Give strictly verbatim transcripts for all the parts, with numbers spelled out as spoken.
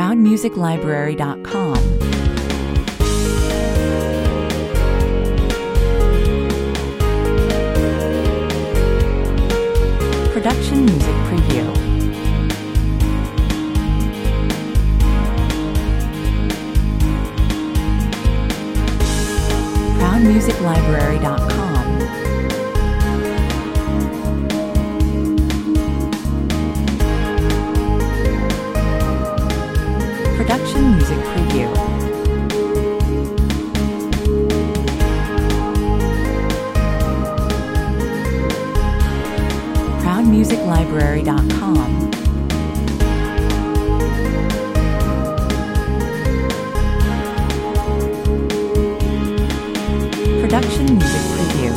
proud music library dot com. Production Music Preview. proud music library dot com. Production Music Preview. proud music library dot com. Production Music Preview.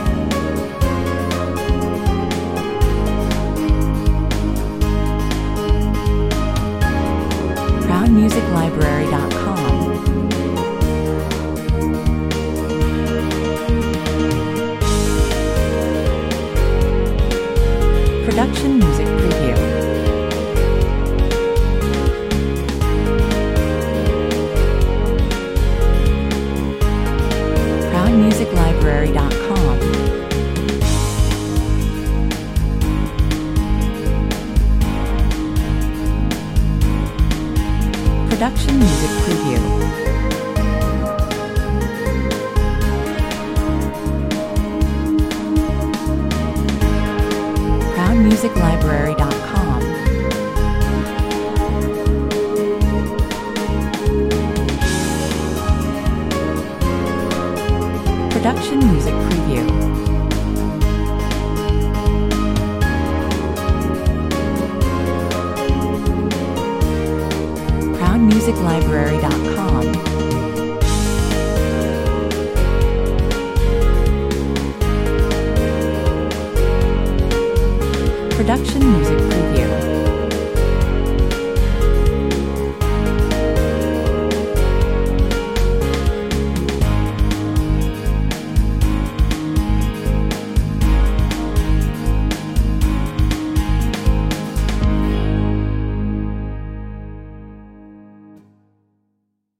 proud music library dot com. Production Music Preview. proud music library dot com. Production Music Preview. proud music library dot com. Production Music Preview. proud music library dot com. Production Music Preview.